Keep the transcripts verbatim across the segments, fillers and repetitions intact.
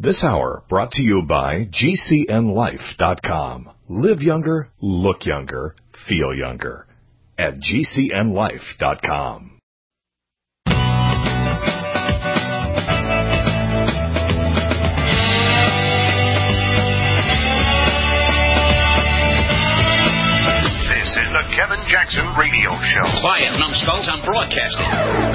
This hour brought to you by G C N life dot com. Live younger, look younger, feel younger at G C N life dot com. Kevin Jackson Radio Show. Quiet, numbskulls, I'm broadcasting.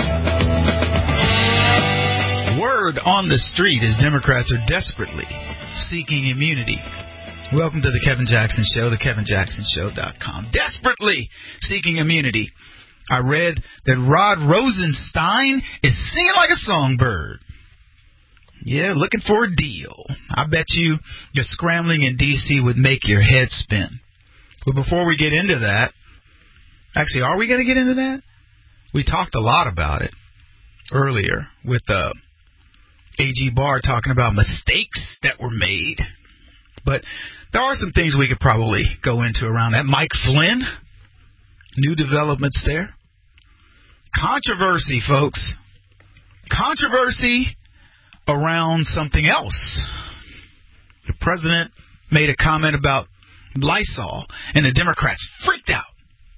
Word on the street is Democrats are desperately seeking immunity. Welcome to the Kevin Jackson Show, the kevin jackson show dot com. Desperately seeking immunity. I read that Rod Rosenstein is singing like a songbird. Yeah, looking for a deal. I bet you the scrambling in D C would make your head spin. But before we get into that, actually, are we going to get into that? We talked a lot about it earlier with uh, A G Barr talking about mistakes that were made. But there are some things we could probably go into around that. Mike Flynn, new developments there. Controversy, folks. Controversy around something else. The president made a comment about Lysol, and the Democrats freaked out.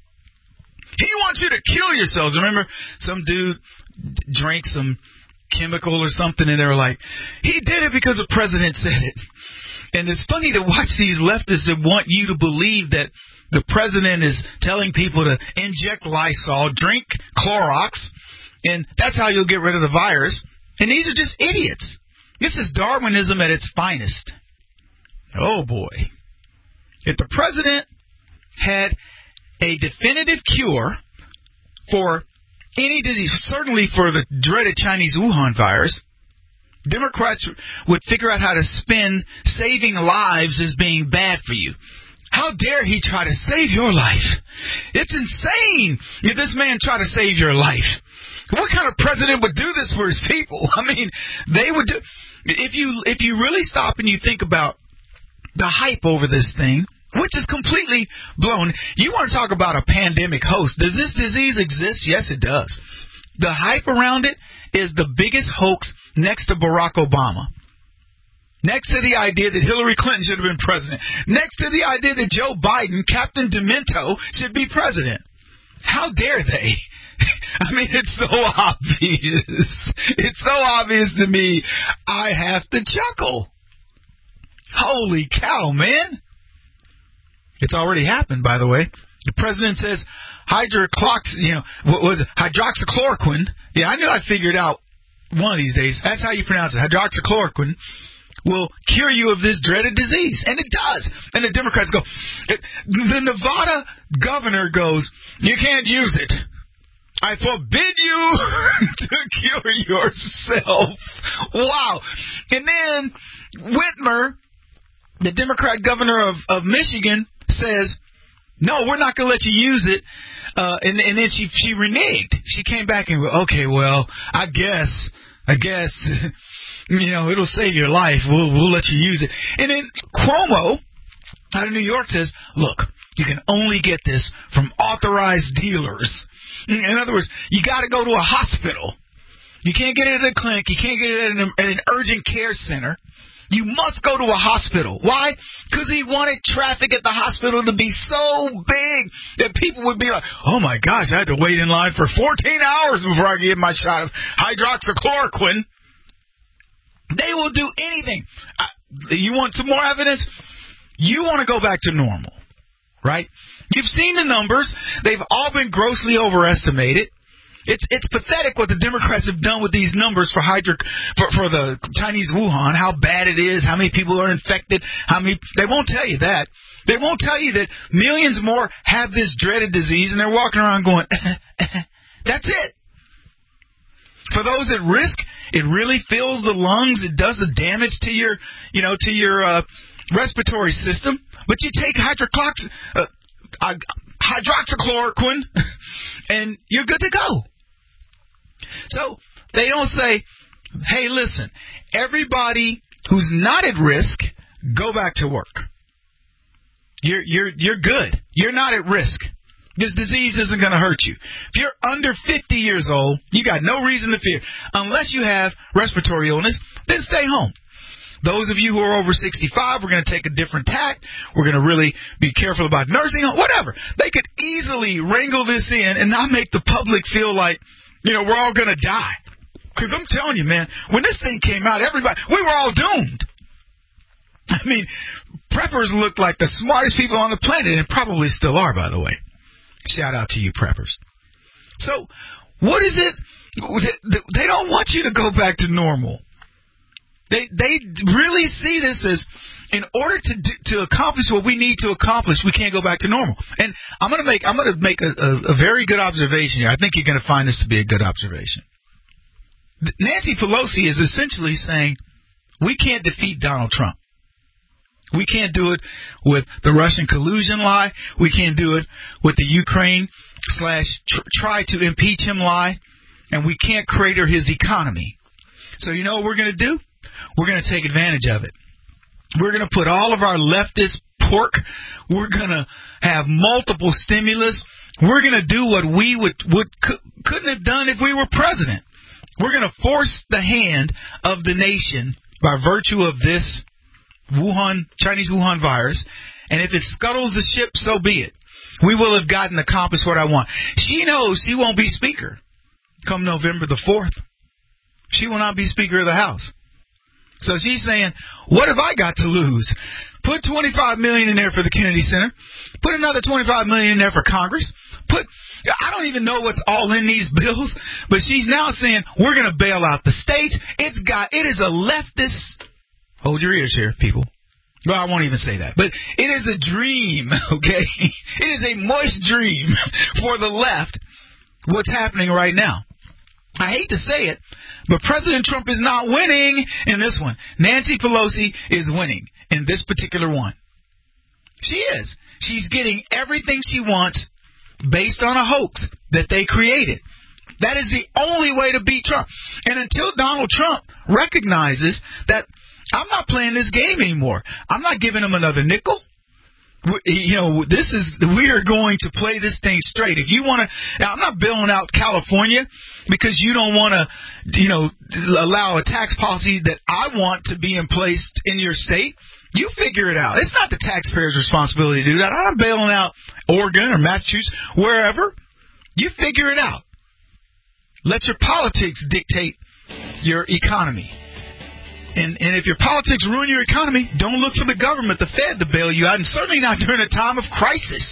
He wants you to kill yourselves. Remember, some dude drank some chemical or something, and they were like, he did it because the president said it. And it's funny to watch these leftists that want you to believe that the president is telling people to inject Lysol, drink Clorox, and that's how you'll get rid of the virus. And these are just idiots. This is Darwinism at its finest. Oh, boy. If the president had a definitive cure for any disease, certainly for the dreaded Chinese Wuhan virus, Democrats would figure out how to spin saving lives as being bad for you. How dare he try to save your life? It's insane if this man tried to save your life. What kind of president would do this for his people? I mean, they would do. If you if you really stop and you think about the hype over this thing, which is completely blown. You want to talk about a pandemic host. Does this disease exist? Yes, it does. The hype around it is the biggest hoax next to Barack Obama. Next to the idea that Hillary Clinton should have been president. Next to the idea that Joe Biden, Captain Demento, should be president. How dare they? I mean, it's so obvious. It's so obvious to me, I have to chuckle. Holy cow, man. It's already happened, by the way. The president says hydroclox, you know, what was it? Hydroxychloroquine. Yeah, I knew I'd figure it out one of these days. That's how you pronounce it. Hydroxychloroquine will cure you of this dreaded disease. And it does. And the Democrats go, the Nevada governor goes, you can't use it. I forbid you to cure yourself. Wow. And then Whitmer, the Democrat governor of, of Michigan, says, no, we're not going to let you use it. Uh, and, and then she she reneged. She came back and went, okay, well, I guess, I guess, you know, it'll save your life. We'll, we'll let you use it. And then Cuomo out of New York says, look, you can only get this from authorized dealers. In other words, you got to go to a hospital. You can't get it at a clinic. You can't get it at an, at an urgent care center. You must go to a hospital. Why? Because he wanted traffic at the hospital to be so big that people would be like, oh, my gosh, I had to wait in line for fourteen hours before I get my shot of hydroxychloroquine. They will do anything. Uh, you want some more evidence? You want to go back to normal, right? You've seen the numbers. They've all been grossly overestimated. It's it's pathetic what the Democrats have done with these numbers for hydro for, for the Chinese Wuhan, how bad it is, how many people are infected, how many they won't tell you that. They won't tell you that millions more have this dreaded disease and they're walking around going, that's it. For those at risk, it really fills the lungs, it does the damage to your, you know, to your uh, respiratory system. But you take hydroclox uh, uh, hydroxychloroquine and you're good to go. So they don't say, hey, listen, everybody who's not at risk, go back to work. You're you're you're good. You're not at risk. This disease isn't going to hurt you. If you're under fifty years old, you got no reason to fear. Unless you have respiratory illness, then stay home. Those of you who are over sixty-five, we're going to take a different tack. We're going to really be careful about nursing home, whatever. They could easily wrangle this in and not make the public feel like, you know, we're all going to die. Because I'm telling you, man, when this thing came out, everybody, we were all doomed. I mean, preppers looked like the smartest people on the planet, and probably still are, by the way. Shout out to you, preppers. So, what is it? They don't want you to go back to normal. They they really see this as, in order to to accomplish what we need to accomplish, we can't go back to normal. And I'm gonna make I'm gonna make a, a, a very good observation here. I think you're gonna find this to be a good observation. Nancy Pelosi is essentially saying we can't defeat Donald Trump. We can't do it with the Russian collusion lie. We can't do it with the Ukraine slash tr- try to impeach him lie. And we can't crater his economy. So you know what we're going to do? We're going to take advantage of it. We're going to put all of our leftist pork. We're going to have multiple stimulus. We're going to do what we would, would couldn't have done if we were president. We're going to force the hand of the nation by virtue of this Wuhan, Chinese Wuhan virus. And if it scuttles the ship, so be it. We will have gotten accomplished what I want. She knows she won't be speaker come November the fourth. She will not be Speaker of the House. So she's saying, what have I got to lose? Put twenty-five million dollars in there for the Kennedy Center. Put another twenty-five million dollars in there for Congress. Put, I don't even know what's all in these bills, but she's now saying, we're going to bail out the states. It's got, it is a leftist, hold your ears here, people. Well, I won't even say that. But it is a dream, okay? It is a moist dream for the left, what's happening right now. I hate to say it, but President Trump is not winning in this one. Nancy Pelosi is winning in this particular one. She is. She's getting everything she wants based on a hoax that they created. That is the only way to beat Trump. And until Donald Trump recognizes that I'm not playing this game anymore, I'm not giving him another nickel. You know, this is, we are going to play this thing straight. If you want to, I'm not bailing out California because you don't want to, you know, allow a tax policy that I want to be in place in your state. You figure it out. It's not the taxpayer's responsibility to do that. I'm not bailing out Oregon or Massachusetts, wherever. You figure it out. Let your politics dictate your economy. And, and if your politics ruin your economy, don't look for the government, the Fed, to bail you out, and certainly not during a time of crisis.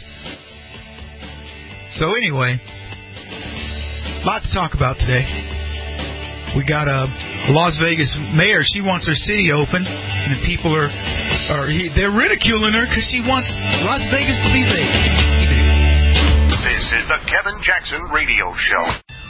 So anyway, a lot to talk about today. We got a Las Vegas mayor. She wants her city open, and people are, are they're ridiculing her because she wants Las Vegas to be Vegas. This is the Kevin Jackson Radio Show.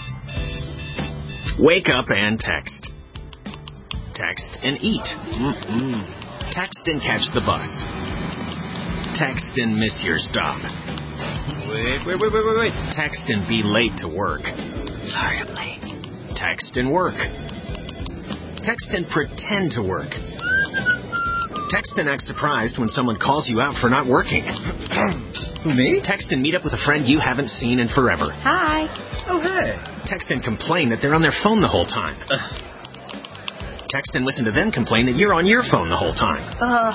Wake up and text. Text and eat. Mm-mm. Text and catch the bus. Text and miss your stop. Wait, wait, wait, wait, wait, wait. Text and be late to work. Sorry, I'm late. Text and work. Text and pretend to work. Text and act surprised when someone calls you out for not working. Who, me? Text and meet up with a friend you haven't seen in forever. Hi. Oh, hey. Text and complain that they're on their phone the whole time. Uh. Text and listen to them complain that you're on your phone the whole time. Uh.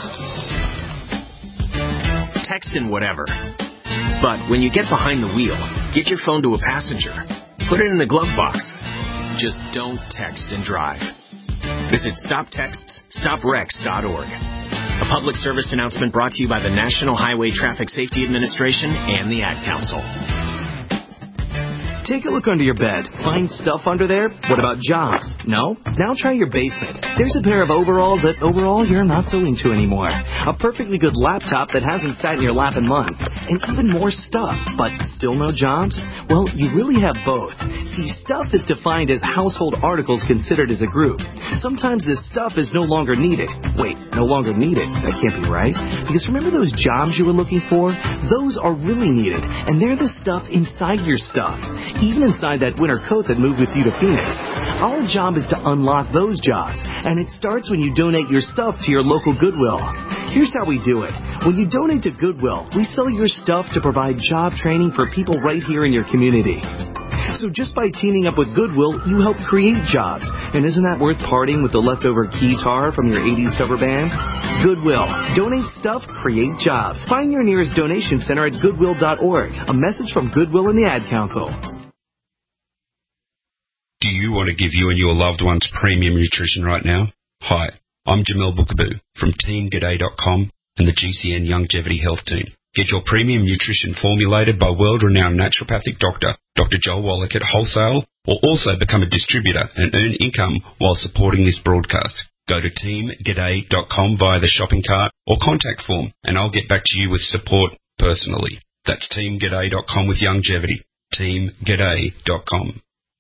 Text and whatever. But when you get behind the wheel, give your phone to a passenger. Put it in the glove box. Just don't text and drive. Visit stop texts stop wrecks dot org. A public service announcement brought to you by the National Highway Traffic Safety Administration and the Ad Council. Take a look under your bed. Find stuff under there? What about jobs? No? Now try your basement. There's a pair of overalls that overall you're not so into anymore. A perfectly good laptop that hasn't sat in your lap in months. And even more stuff, but still no jobs? Well, you really have both. See, stuff is defined as household articles considered as a group. Sometimes this stuff is no longer needed. Wait, no longer needed? That can't be right. Because remember those jobs you were looking for? Those are really needed. And they're the stuff inside your stuff. Even inside that winter coat that moved with you to Phoenix. Our job is to unlock those jobs, and it starts when you donate your stuff to your local Goodwill. Here's how we do it. When you donate to Goodwill, we sell your stuff to provide job training for people right here in your community. So just by teaming up with Goodwill, you help create jobs. And isn't that worth parting with the leftover guitar from your eighties cover band? Goodwill. Donate stuff, create jobs. Find your nearest donation center at goodwill dot org. A message from Goodwill and the Ad Council. Do you want to give you and your loved ones premium nutrition right now? Hi, I'm Jamel Bookaboo from team g'day dot com and the G C N Longevity Health Team. Get your premium nutrition formulated by world-renowned naturopathic doctor, Doctor Joel Wallach at wholesale, or also become a distributor and earn income while supporting this broadcast. Go to team g'day dot com via the shopping cart or contact form, and I'll get back to you with support personally. That's team g'day dot com with longevity. team g'day dot com.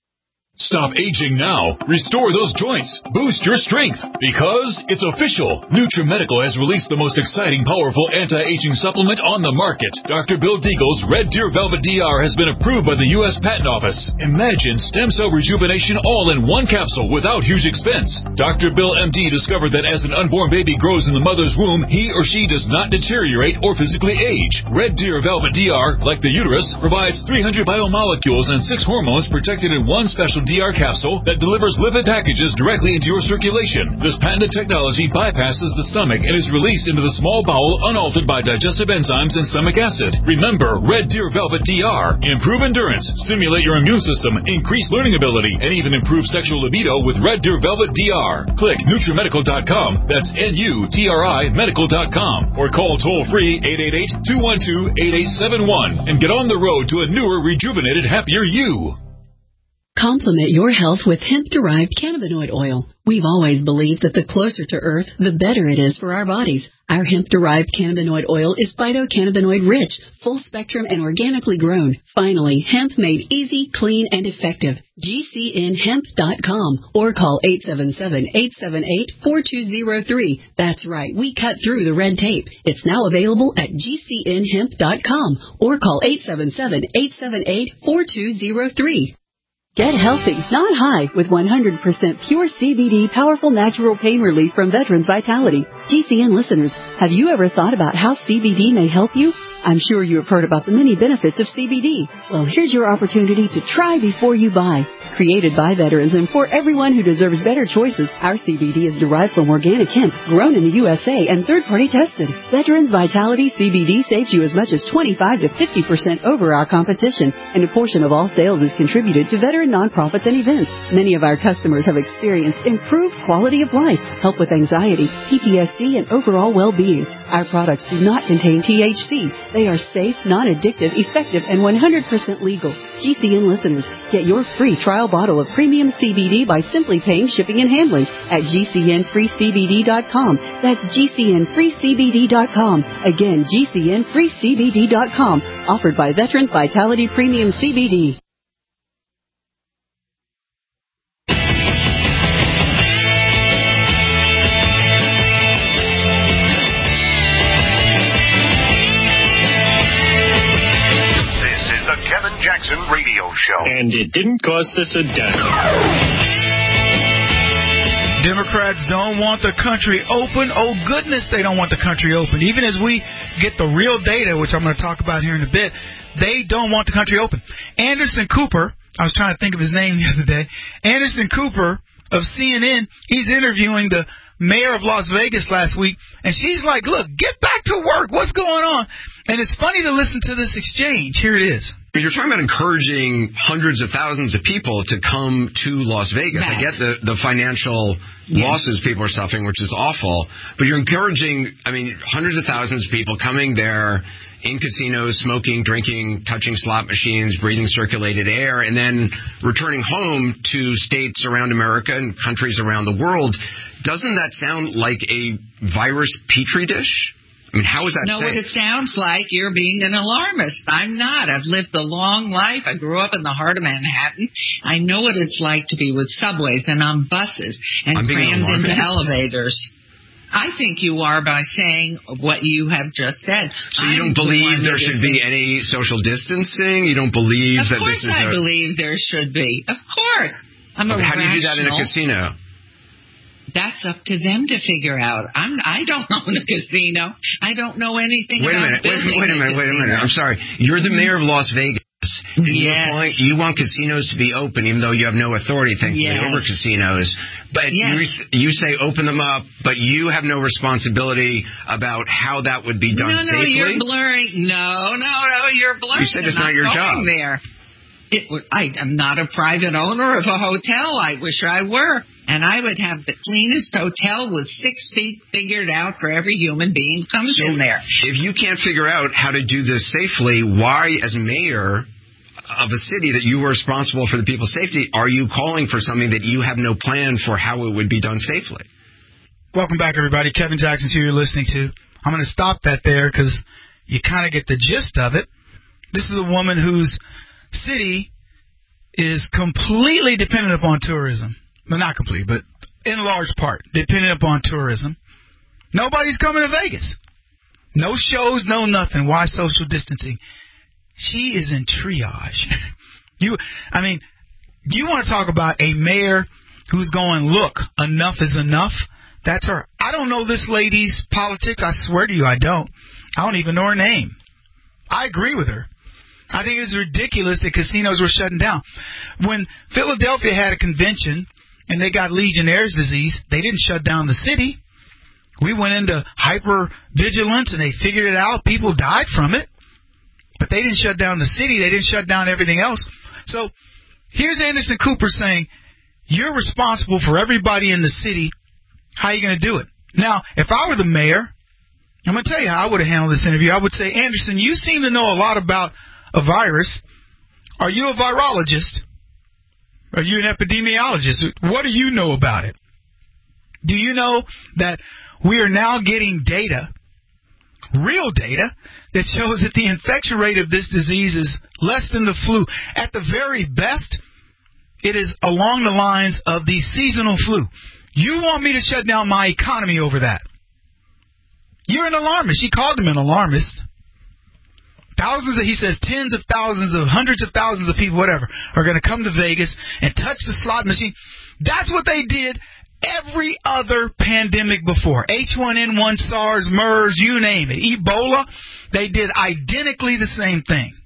Stop aging now. Restore those joints. Boost your strength. Because it's official. NutriMedical has released the most exciting, powerful anti-aging supplement on the market. Doctor Bill Deagle's Red Deer Velvet D R has been approved by the U S Patent Office. Imagine stem cell rejuvenation all in one capsule without huge expense. Doctor Bill M D discovered that as an unborn baby grows in the mother's womb, he or she does not deteriorate or physically age. Red Deer Velvet D R, like the uterus, provides three hundred biomolecules and six hormones protected in one special D R capsule that delivers lipid packages directly into your circulation. This patented technology bypasses the stomach and is released into the small bowel unaltered by digestive enzymes and stomach acid. Remember, Red Deer Velvet D R. Improve endurance, stimulate your immune system, increase learning ability, and even improve sexual libido with Red Deer Velvet D R. Click NutriMedical dot com, that's N U T R I medical dot com, or call toll-free eight eight eight, two one two, eight eight seven one and get on the road to a newer, rejuvenated, happier you. Complement your health with hemp-derived cannabinoid oil. We've always believed that the closer to Earth, the better it is for our bodies. Our hemp-derived cannabinoid oil is phytocannabinoid-rich, full-spectrum, and organically grown. Finally, hemp made easy, clean, and effective. G C N hemp dot com or call eight seven seven, eight seven eight, four two zero three. That's right, we cut through the red tape. It's now available at G C N hemp dot com or call eight seven seven, eight seven eight, four two zero three. Get healthy, not high, with one hundred percent pure C B D powerful natural pain relief from Veterans Vitality. G C N listeners, have you ever thought about how C B D may help you? I'm sure you have heard about the many benefits of C B D. Well, here's your opportunity to try before you buy. Created by veterans and for everyone who deserves better choices, our C B D is derived from organic hemp, grown in the U S A and third-party tested. Veterans Vitality C B D saves you as much as twenty-five to fifty percent over our competition, and a portion of all sales is contributed to veteran nonprofits and events. Many of our customers have experienced improved quality of life, help with anxiety, P T S D, and overall well-being. Our products do not contain T H C. They are safe, non-addictive, effective, and one hundred percent legal. G C N listeners, get your free trial bottle of premium C B D by simply paying shipping and handling at G C N free C B D dot com. That's G C N free C B D dot com. Again, G C N free C B D dot com. Offered by Veterans Vitality Premium C B D. Kevin Jackson Radio Show. And it didn't cost us a dime. Democrats don't want the country open. Oh, goodness, they don't want the country open. Even as we get the real data, which I'm going to talk about here in a bit, they don't want the country open. Anderson Cooper, I was trying to think of his name the other day, Anderson Cooper of C N N, he's interviewing the mayor of Las Vegas last week, and she's like, look, get back to work. What's going on? And it's funny to listen to this exchange. Here it is. You're talking about encouraging hundreds of thousands of people to come to Las Vegas. Back. I get the, the financial yeah. losses people are suffering, which is awful. But you're encouraging, I mean, hundreds of thousands of people coming there in casinos, smoking, drinking, touching slot machines, breathing circulated air, and then returning home to states around America and countries around the world. Doesn't that sound like a virus petri dish? I mean, how is that know safe? What it sounds like? You're being an alarmist. I'm not. I've lived a long life. I grew up in the heart of Manhattan. I know what it's like to be with subways and on buses and I'm crammed into elevators. I think you are by saying what you have just said. So you don't believe there should be any social distancing? You don't believe that this is Of course I a... believe there should be. Of course. I'm a okay, how rational... do you do that in a casino? That's up to them to figure out. I'm, I don't own a casino. I don't know anything wait about a minute, wait, wait a minute, wait a minute. I'm sorry. You're the mayor of Las Vegas. You, Yes. want, you want casinos to be open, even though you have no authority, thankfully, Yes. over casinos. But Yes. you, you say open them up, but you have no responsibility about how that would be done no, no, safely? you're blurring. No, no, no, you're blurring. You said it's I'm not your going job. There. It would, I am not a private owner of a hotel. I wish I were. And I would have the cleanest hotel with six feet figured out for every human being who comes So in there. If you can't figure out how to do this safely, why, as mayor of a city that you were responsible for the people's safety, are you calling for something that you have no plan for how it would be done safely? Welcome back, everybody. Kevin Jackson's who you're listening to. I'm going to stop that there because you kind of get the gist of it. This is a woman whose city is completely dependent upon tourism. Well, not completely, but in large part dependent upon tourism. Nobody's coming to Vegas. No shows, no nothing. Why social distancing? She is in triage. You, I mean, you want to talk about a mayor who's going, look, enough is enough? That's her. I don't know this lady's politics. I swear to you, I don't. I don't even know her name. I agree with her. I think it's ridiculous that casinos were shutting down. When Philadelphia had a convention and they got Legionnaire's disease, they didn't shut down the city. We went into hyper-vigilance and they figured it out. People died from it. But they didn't shut down the city. They didn't shut down everything else. So here's Anderson Cooper saying, you're responsible for everybody in the city. How are you going to do it? Now, if I were the mayor, I'm going to tell you how I would have handled this interview. I would say, Anderson, you seem to know a lot about a virus. Are you a virologist? Are you an epidemiologist? What do you know about it? Do you know that we are now getting data, real data, that shows that the infection rate of this disease is less than the flu? At the very best, it is along the lines of the seasonal flu. You want me to shut down my economy over that? You're an alarmist. She called him an alarmist. Thousands of, he says, tens of thousands of, hundreds of thousands of people, whatever, are going to come to Vegas and touch the slot machine. That's what they did every other pandemic before. H one N one, SARS, MERS, you name it. Ebola, they did identically the same thing.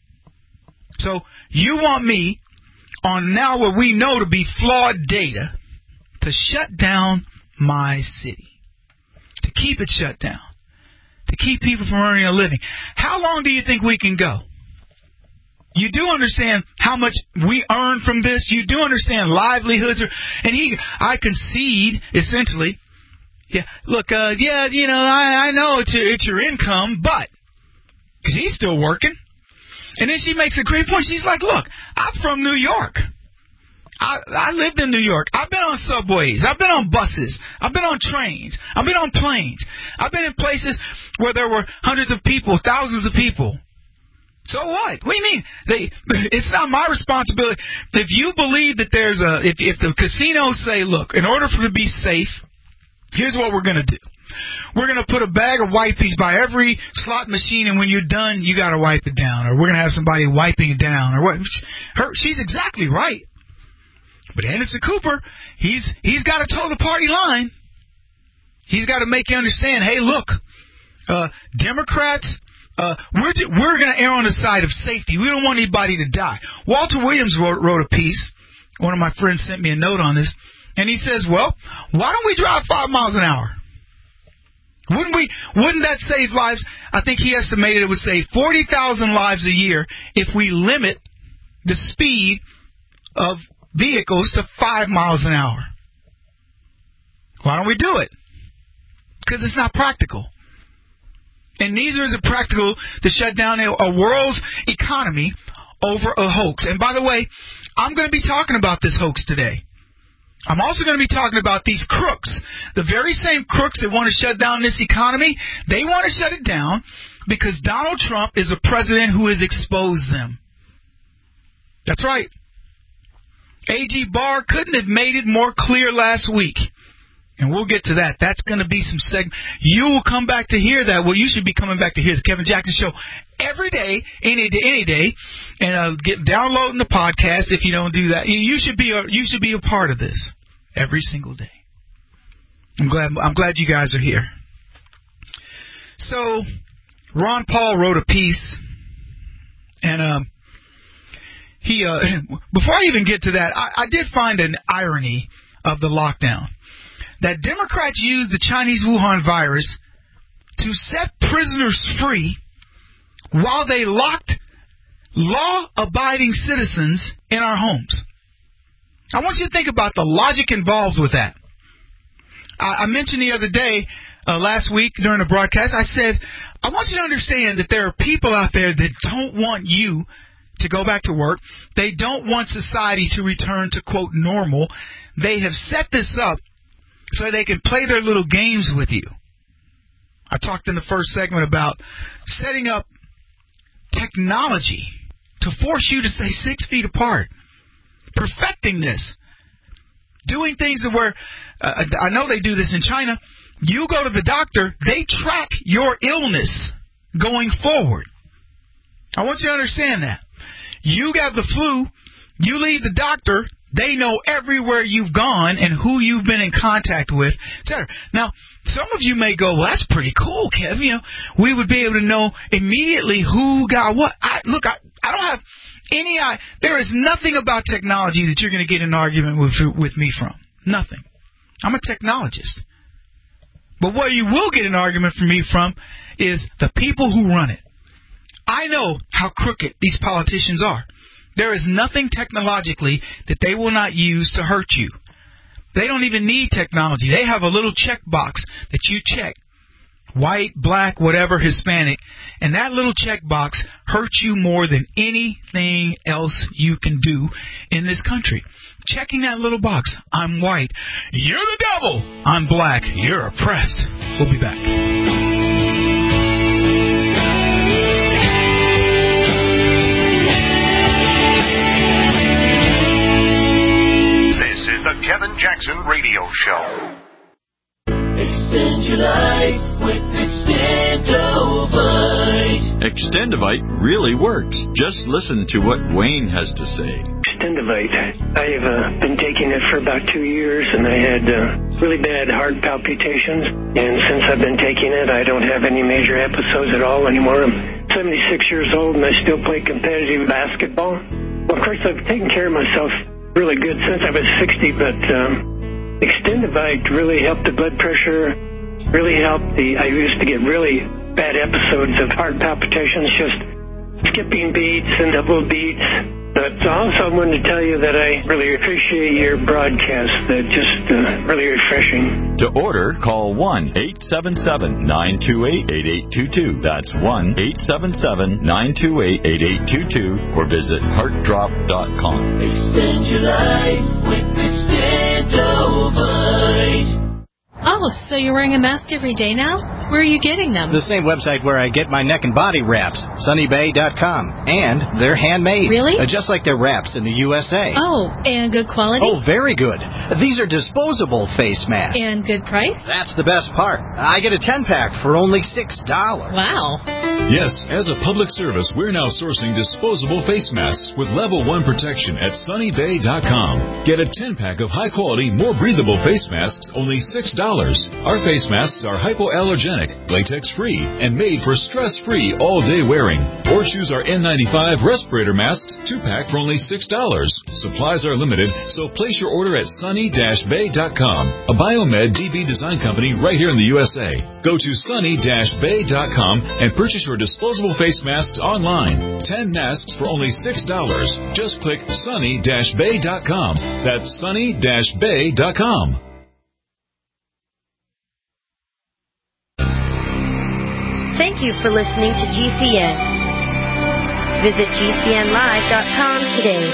So you want me, on now what we know to be flawed data, to shut down my city, to keep it shut down, to keep people from earning a living. How long do you think we can go? You do understand how much we earn from this. You do understand livelihoods are, and he, I concede, essentially, yeah, look, uh, yeah, you know, I, I know it's your, it's your income, but, because he's still working. And then she makes a great point. She's like, look, I'm from New York. I, I lived in New York. I've been on subways. I've been on buses. I've been on trains. I've been on planes. I've been in places where there were hundreds of people, thousands of people. So what? What do you mean? They, it's not my responsibility. If you believe that there's a, if, if the casinos say, look, in order for it to be safe, here's what we're going to do. We're going to put a bag of wipes by every slot machine, and when you're done, you got to wipe it down. Or we're going to have somebody wiping it down. Or what? Her, she's exactly right. But Anderson Cooper, he's he's got to toe the party line. He's got to make you understand, hey, look, uh, Democrats, uh, we're we're going to err on the side of safety. We don't want anybody to die. Walter Williams wrote, wrote a piece. One of my friends sent me a note on this, and he says, well, why don't we drive five miles an hour? Wouldn't we? Wouldn't that save lives? I think he estimated it would save forty thousand lives a year if we limit the speed of vehicles to five miles an hour. Why don't we do it? Because it's not practical. And neither is it practical to shut down a, a world's economy over a hoax. And by the way, I'm going to be talking about this hoax today. I'm also going to be talking about these crooks. The very same crooks that want to shut down this economy, they want to shut it down because Donald Trump is a president who has exposed them. That's right. A G Barr couldn't have made it more clear last week. And we'll get to that. That's going to be some segment. You will come back to hear that. Well, you should be coming back to hear the Kevin Jackson Show every day, any day, any day, and uh, get downloading the podcast. If you don't do that, you should be a, you should be a part of this every single day. I'm glad. I'm glad you guys are here. So, Ron Paul wrote a piece, and um, he, uh, before I even get to that, I, I did find an irony of the lockdown. That Democrats used the Chinese Wuhan virus to set prisoners free while they locked law-abiding citizens in our homes. I want you to think about the logic involved with that. I, I mentioned the other day, uh, last week during the broadcast, I said, I want you to understand that there are people out there that don't want you to go back to work. They don't want society to return to, quote, normal. They have set this up so they can play their little games with you. I talked in the first segment about setting up technology to force you to stay six feet apart. Perfecting this. Doing things where, uh, I know they do this in China. You go to the doctor, they track your illness going forward. I want you to understand that. You got the flu, you leave the doctor, they know everywhere you've gone and who you've been in contact with, et cetera. Now, some of you may go, well, that's pretty cool, Kev. You know, we would be able to know immediately who got what. I, look, I, I don't have any I. There is nothing about technology that you're going to get in an argument with, with me from. Nothing. I'm a technologist. But what you will get an argument from me from is the people who run it. I know how crooked these politicians are. There is nothing technologically that they will not use to hurt you. They don't even need technology. They have a little checkbox that you check. White, black, whatever, Hispanic. And that little checkbox hurts you more than anything else you can do in this country. Checking that little box. I'm white. You're the devil. I'm black. You're oppressed. We'll be back. The Kevin Jackson Radio Show. Extend your life with Extendovite. Extendovite really works. Just listen to what Wayne has to say. Extendovite. I've uh, been taking it for about two years, and I had uh, really bad heart palpitations. And since I've been taking it, I don't have any major episodes at all anymore. I'm seventy-six years old, and I still play competitive basketball. Well, of course, I've taken care of myself really good since I was sixty, but um, Extendovite really helped the blood pressure, really helped the, I used to get really bad episodes of heart palpitations, just skipping beats and double beats. But also I wanted to tell you that I really appreciate your broadcast. They're just uh, really refreshing. To order, call one eight seven seven, nine two eight, eight eight two two. That's one eight seven seven, nine two eight, eight eight two two or visit heart drop dot com. Extend your life with Extendovite. Oh, so you're wearing a mask every day now? Where are you getting them? The same website where I get my neck and body wraps, sunny bay dot com. And they're handmade. Really? Uh, just like their wraps in the U S A. Oh, and good quality? Oh, very good. These are disposable face masks. And good price? That's the best part. I get a ten-pack for only six dollars. Wow. Yes, as a public service, we're now sourcing disposable face masks with level one protection at sunny bay dot com. Get a ten-pack of high-quality, more breathable face masks, only six dollars. Our face masks are hypoallergenic, latex-free, and made for stress-free all-day wearing. Or choose our N ninety-five respirator masks, two-pack for only six dollars. Supplies are limited, so place your order at sunny bay dot com, a Biomed D B design company right here in the U S A. Go to sunny bay dot com and purchase your disposable face masks online. ten masks for only six dollars. Just click sunny bay dot com. That's sunny bay dot com. Thank you for listening to G C N. Visit G C N live dot com today.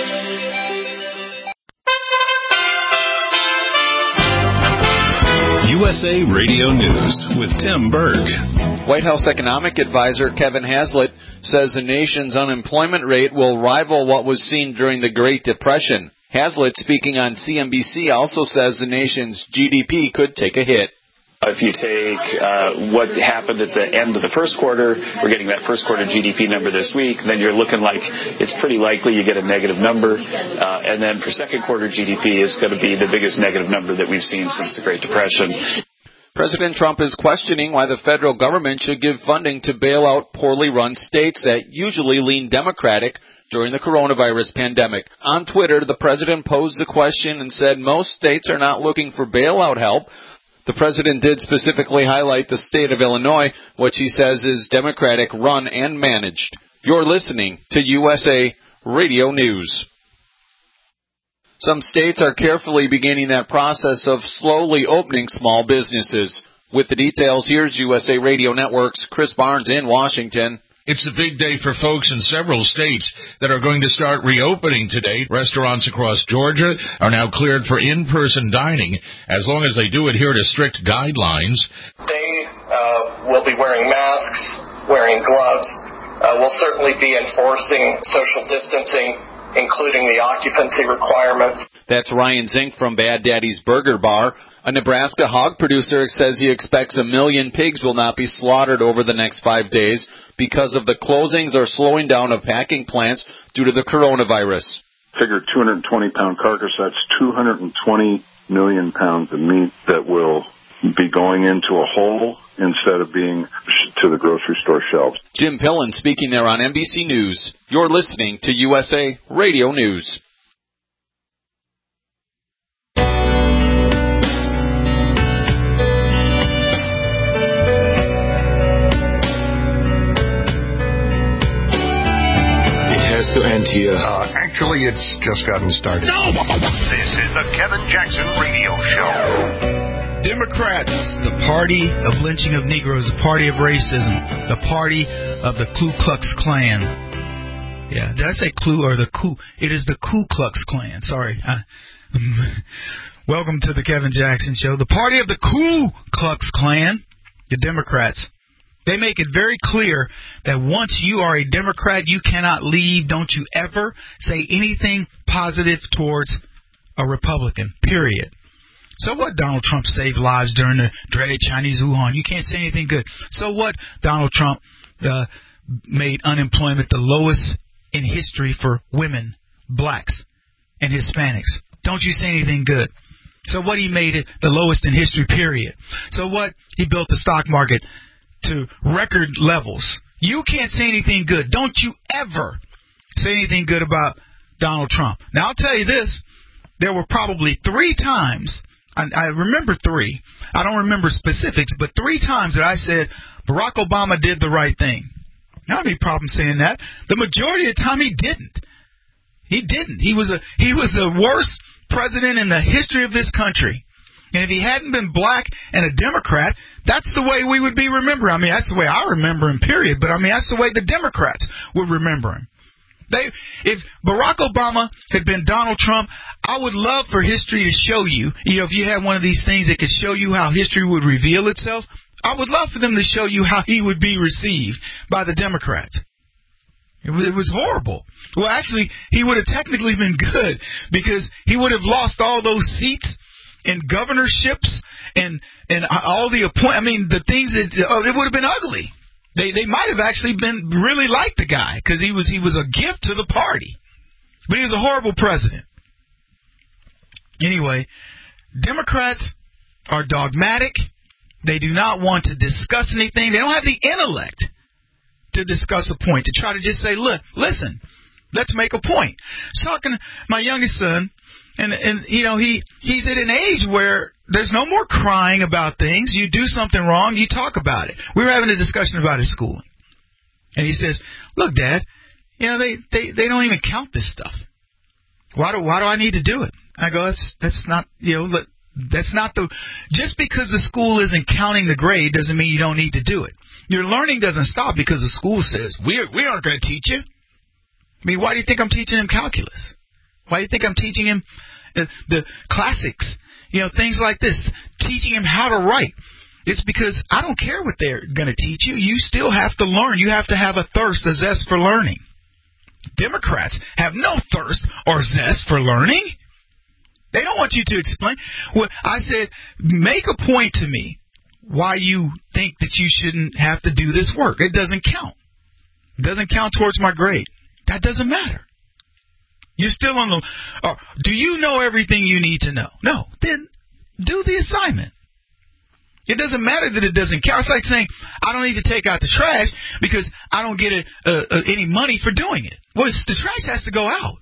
U S A Radio News with Tim Berg. White House economic advisor Kevin Haslett says the nation's unemployment rate will rival what was seen during the Great Depression. Haslett, speaking on C N B C, also says the nation's G D P could take a hit. If you take uh, what happened at the end of the first quarter, we're getting that first quarter G D P number this week, then you're looking like it's pretty likely you get a negative number. Uh, and then for second quarter G D P is going to be the biggest negative number that we've seen since the Great Depression. President Trump is questioning why the federal government should give funding to bail out poorly run states that usually lean Democratic during the coronavirus pandemic. On Twitter, the president posed the question and said most states are not looking for bailout help. The president did specifically highlight the state of Illinois, which he says is Democratic run and managed. You're listening to U S A Radio News. Some states are carefully beginning that process of slowly opening small businesses. With the details, here's U S A Radio Network's Chris Barnes in Washington. It's a big day for folks in several states that are going to start reopening today. Restaurants across Georgia are now cleared for in-person dining as long as they do adhere to strict guidelines. They uh, will be wearing masks, wearing gloves. Uh, we'll certainly be enforcing social distancing, including the occupancy requirements. That's Ryan Zink from Bad Daddy's Burger Bar. A Nebraska hog producer says he expects a million pigs will not be slaughtered over the next five days because of the closings or slowing down of packing plants due to the coronavirus. Figure two hundred twenty pound carcass, that's two hundred twenty million pounds of meat that will be going into a hole instead of being to the grocery store shelves. Jim Pillen speaking there on N B C News. You're listening to U S A Radio News. Has to end here. Uh, actually, it's just gotten started. No! This is the Kevin Jackson Radio Show. Democrats, the party of lynching of Negroes, the party of racism, the party of the Ku Klux Klan. Yeah, did I say Ku or the Ku? It is the Ku Klux Klan. Sorry. Uh, welcome to the Kevin Jackson Show. The party of the Ku Klux Klan, the Democrats. They make it very clear that once you are a Democrat, you cannot leave. Don't you ever say anything positive towards a Republican, period. So what? Donald Trump saved lives during the dreaded Chinese Wuhan. You can't say anything good. So what? Donald Trump uh, made unemployment the lowest in history for women, blacks, and Hispanics. Don't you say anything good. So what? He made it the lowest in history, period. So what? He built the stock market to record levels. You can't say anything good. Don't you ever say anything good about Donald Trump. Now, I'll tell you this. There were probably three times, I, I remember three, I don't remember specifics, but three times that I said Barack Obama did the right thing. I don't have any problem saying that. The majority of the time he didn't. He didn't. He was a he was the worst president in the history of this country. And if he hadn't been black and a Democrat, that's the way we would be remembered. I mean, that's the way I remember him, period. But, I mean, that's the way the Democrats would remember him. They, if Barack Obama had been Donald Trump, I would love for history to show you, you know, if you had one of these things that could show you how history would reveal itself, I would love for them to show you how he would be received by the Democrats. It was, it was horrible. Well, actually, he would have technically been good because he would have lost all those seats and governorships and and all the appoint. I mean, the things that oh, it would have been ugly. They they might have actually been really liked the guy because he was he was a gift to the party, but he was a horrible president. Anyway, Democrats are dogmatic. They do not want to discuss anything. They don't have the intellect to discuss a point, to try to just say, look, listen, let's make a point. I was talking to my youngest son. And, and you know, he, he's at an age where there's no more crying about things. You do something wrong, you talk about it. We were having a discussion about his schooling. And he says, look, Dad, you know, they, they, they don't even count this stuff. Why do, why do I need to do it? I go, that's, that's not, you know, that's not the, just because the school isn't counting the grade doesn't mean you don't need to do it. Your learning doesn't stop because the school says, we, we aren't going to teach you. I mean, why do you think I'm teaching him calculus? Why do you think I'm teaching him the, the classics? You know, things like this. Teaching him how to write. It's because I don't care what they're going to teach you. You still have to learn. You have to have a thirst, a zest for learning. Democrats have no thirst or zest for learning. They don't want you to explain. Well, I said, make a point to me why you think that you shouldn't have to do this work. It doesn't count. It doesn't count towards my grade. That doesn't matter. You're still on the... Uh, do you know everything you need to know? No. Then do the assignment. It doesn't matter that it doesn't count. It's like saying, I don't need to take out the trash because I don't get it, uh, uh, any money for doing it. Well, it's, the trash has to go out.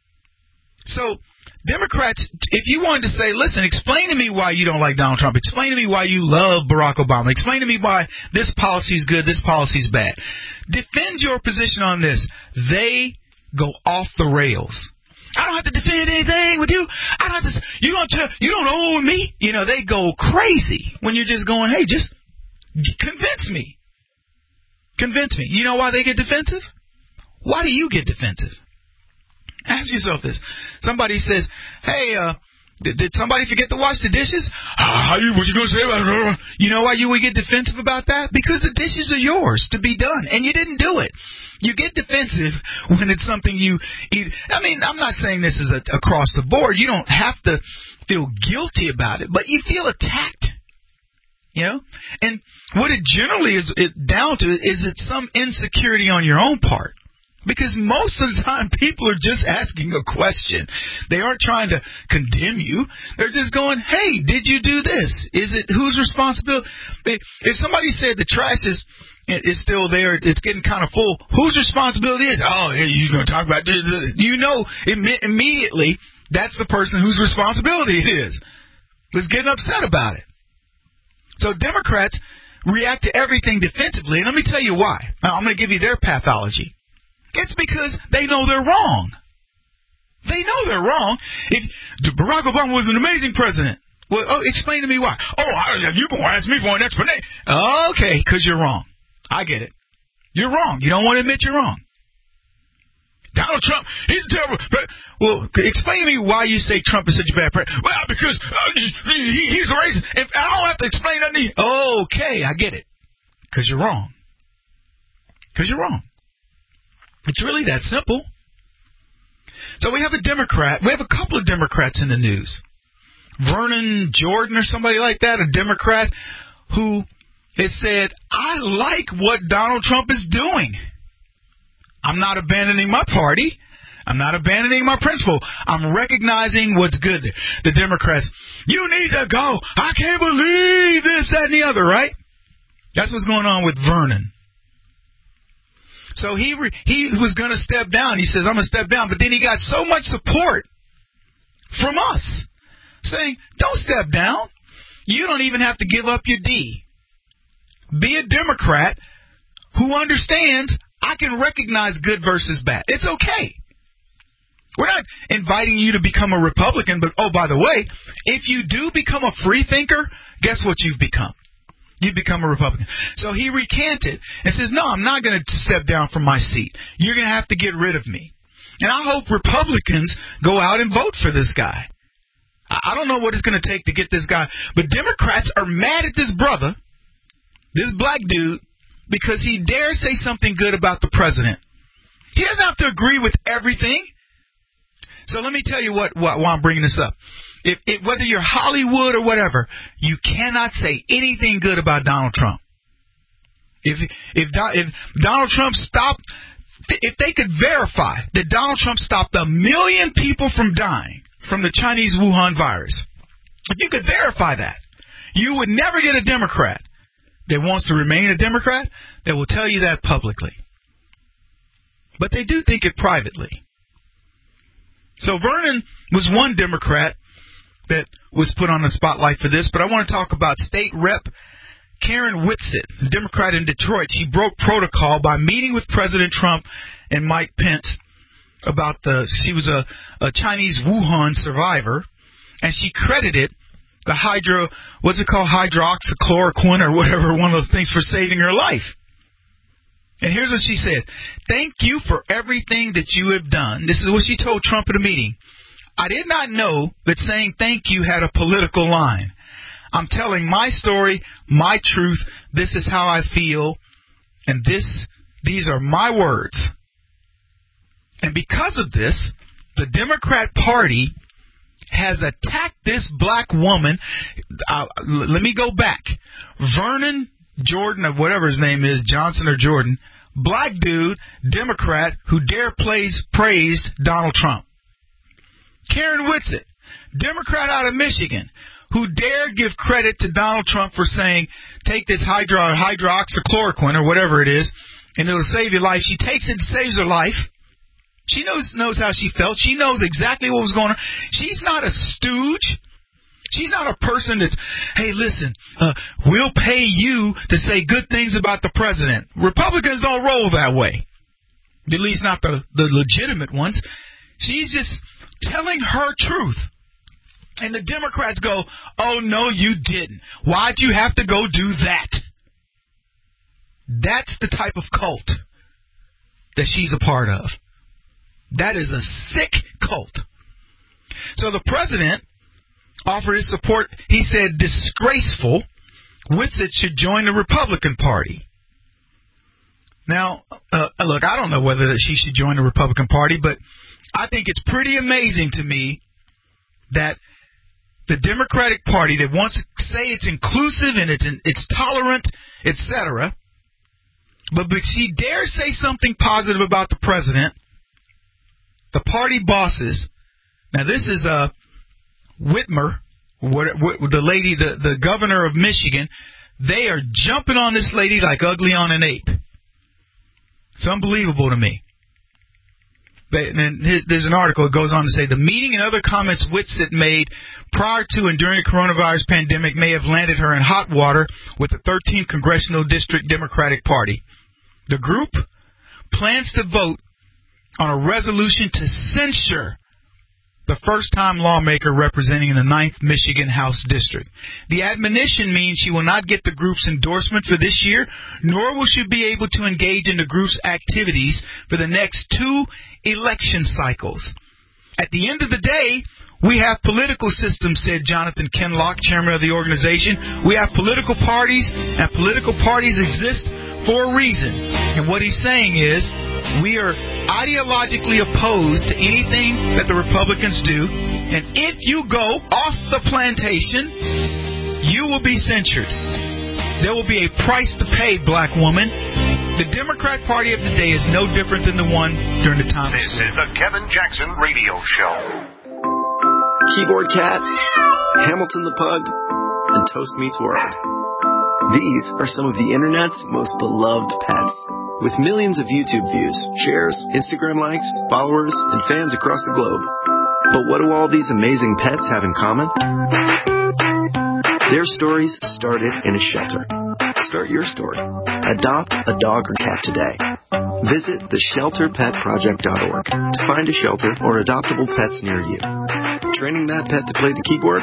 So Democrats, if you wanted to say, listen, explain to me why you don't like Donald Trump. Explain to me why you love Barack Obama. Explain to me why this policy is good, this policy is bad. Defend your position on this. They go off the rails. I don't have to defend anything with you. I don't have to. You don't tell. You don't own me. You know, they go crazy when you're just going, hey, just convince me. Convince me. You know why they get defensive? Why do you get defensive? Ask yourself this. Somebody says, hey, uh, did, did somebody forget to wash the dishes? Uh, how you, what you going to say about it? You know why you would get defensive about that? Because the dishes are yours to be done, and you didn't do it. You get defensive when it's something you eat. I mean, I'm not saying this is a, across the board. You don't have to feel guilty about it, but you feel attacked. You know? And what it generally is it down to is it's some insecurity on your own part. Because most of the time, people are just asking a question. They aren't trying to condemn you. They're just going, hey, did you do this? Is it whose responsibility? If somebody said the trash is is still there, it's getting kind of full, whose responsibility is it? Oh, you're going to talk about this. You know immediately that's the person whose responsibility it is. Let's get upset about it. So Democrats react to everything defensively. And let me tell you why. Now, I'm going to give you their pathology. It's because they know they're wrong. They know they're wrong. If Barack Obama was an amazing president, well, oh, explain to me why. Oh, you're going to ask me for an explanation. Okay, because you're wrong. I get it. You're wrong. You don't want to admit you're wrong. Donald Trump, he's a terrible. Well, explain to me why you say Trump is such a bad president. Well, because uh, he, he's a racist. If I don't have to explain nothing. Okay, I get it. Because you're wrong. Because you're wrong. It's really that simple. So we have a Democrat. We have a couple of Democrats in the news. Vernon Jordan or somebody like that, a Democrat who has said, I like what Donald Trump is doing. I'm not abandoning my party. I'm not abandoning my principle. I'm recognizing what's good. The Democrats, you need to go. I can't believe this, that, and the other, right? That's what's going on with Vernon. So he re- he was going to step down. He says, I'm going to step down. But then he got so much support from us saying, don't step down. You don't even have to give up your D. Be a Democrat who understands I can recognize good versus bad. It's okay. We're not inviting you to become a Republican. But, oh, by the way, if you do become a free thinker, guess what you've become? You become a Republican. So he recanted and says, no, I'm not going to step down from my seat. You're going to have to get rid of me. And I hope Republicans go out and vote for this guy. I don't know what it's going to take to get this guy. But Democrats are mad at this brother, this black dude, because he dares say something good about the president. He doesn't have to agree with everything. So let me tell you what, what why I'm bringing this up. If, if whether you're Hollywood or whatever, you cannot say anything good about Donald Trump. If if if Donald Trump stopped, if they could verify that Donald Trump stopped a million people from dying from the Chinese Wuhan virus, if you could verify that, you would never get a Democrat that wants to remain a Democrat that will tell you that publicly. But they do think it privately. So Vernon was one Democrat that was put on the spotlight for this, but I want to talk about State Rep Karen Whitsitt, a Democrat in Detroit. She broke protocol by meeting with President Trump and Mike Pence about the, she was a, a Chinese Wuhan survivor, and she credited the hydro, what's it called, hydroxychloroquine or whatever, one of those things, for saving her life. And here's what she said. Thank you for everything that you have done. This is what she told Trump at a meeting. I did not know that saying thank you had a political line. I'm telling my story, my truth. This is how I feel. And this, these are my words. And because of this, the Democrat Party has attacked this black woman. Uh, let me go back. Vernon Jordan, or whatever his name is, Johnson or Jordan, black dude, Democrat, who dare praise, praised Donald Trump. Karen Whitsitt, Democrat out of Michigan, who dare give credit to Donald Trump for saying, take this hydro, hydroxychloroquine or whatever it is, and it'll save your life. She takes it and saves her life. She knows knows how she felt. She knows exactly what was going on. She's not a stooge. She's not a person that's, hey, listen, uh, we'll pay you to say good things about the president. Republicans don't roll that way. At least not the, the legitimate ones. She's just telling her truth. And the Democrats go, oh, no, you didn't. Why'd you have to go do that? That's the type of cult that she's a part of. That is a sick cult. So the president offered his support. He said, disgraceful. Whitsitt should join the Republican Party. Now, uh, look, I don't know whether she should join the Republican Party, but I think it's pretty amazing to me that the Democratic Party that wants to say it's inclusive and it's it's tolerant, et cetera, but, but she dares say something positive about the president, the party bosses. Now, this is uh, Whitmer, what, what, the lady, the, the governor of Michigan. They are jumping on this lady like ugly on an ape. It's unbelievable to me. And there's an article that goes on to say the meeting and other comments Whitsitt made prior to and during the coronavirus pandemic may have landed her in hot water with the thirteenth Congressional District Democratic Party. The group plans to vote on a resolution to censure the first-time lawmaker representing the ninth Michigan House District. The admonition means she will not get the group's endorsement for this year, nor will she be able to engage in the group's activities for the next two election cycles. At the end of the day, we have political systems, said Jonathan Kenlock, chairman of the organization. We have political parties, and political parties exist for a reason. And what he's saying is, we are ideologically opposed to anything that the Republicans do, and if you go off the plantation, you will be censured. There will be a price to pay, black woman. The Democrat Party of the day is no different than the one during the time. This is the Kevin Jackson Radio Show. Keyboard Cat, Hamilton the Pug, and Toast Meets World. These are some of the Internet's most beloved pets. With millions of YouTube views, shares, Instagram likes, followers, and fans across the globe. But what do all these amazing pets have in common? Their stories started in a shelter. Start your story. Adopt a dog or cat today. Visit the shelter pet project dot org to find a shelter or adoptable pets near you. Training that pet to play the keyboard?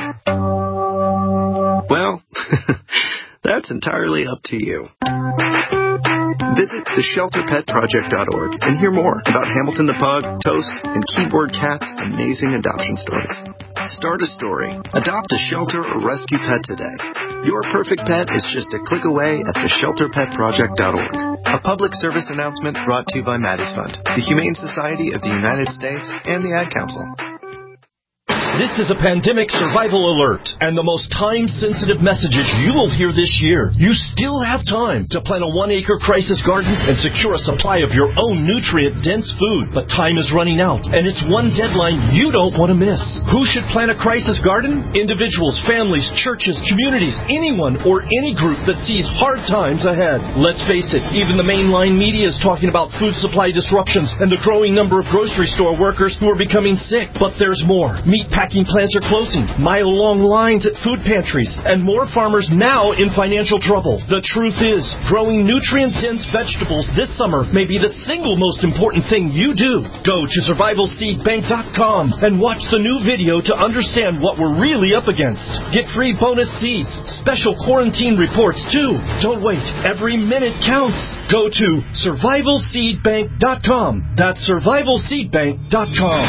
Well, that's entirely up to you. Visit the shelter pet project dot org and hear more about Hamilton the Pug, Toast, and Keyboard Cat's amazing adoption stories. Start a story. Adopt a shelter or rescue pet today. Your perfect pet is just a click away at the shelter pet project dot org. A public service announcement brought to you by Maddie's Fund, the Humane Society of the United States, and the Ad Council. This is a pandemic survival alert and the most time-sensitive messages you will hear this year. You still have time to plant a one-acre crisis garden and secure a supply of your own nutrient-dense food. But time is running out, and it's one deadline you don't want to miss. Who should plant a crisis garden? Individuals, families, churches, communities, anyone or any group that sees hard times ahead. Let's face it, even the mainline media is talking about food supply disruptions and the growing number of grocery store workers who are becoming sick. But there's more. Meat packing plants are closing, mile-long lines at food pantries, and more farmers now in financial trouble. The truth is, growing nutrient-dense vegetables this summer may be the single most important thing you do. Go to survival seed bank dot com and watch the new video to understand what we're really up against. Get free bonus seeds, special quarantine reports too. Don't wait. Every minute counts. Go to survival seed bank dot com. That's survival seed bank dot com.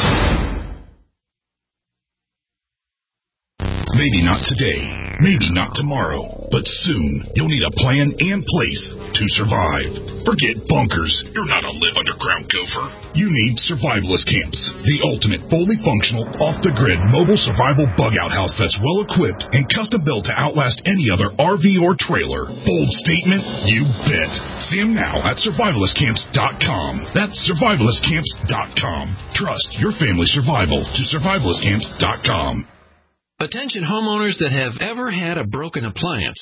Maybe not today, maybe not tomorrow, but soon you'll need a plan and place to survive. Forget bunkers. You're not a live underground gopher. You need survivalist camps, the ultimate fully functional, off-the-grid mobile survival bug-out house that's well-equipped and custom-built to outlast any other R V or trailer. Bold statement? You bet. See them now at survivalist camps dot com. That's survivalist camps dot com. Trust your family's survival to survivalist camps dot com. Attention homeowners that have ever had a broken appliance.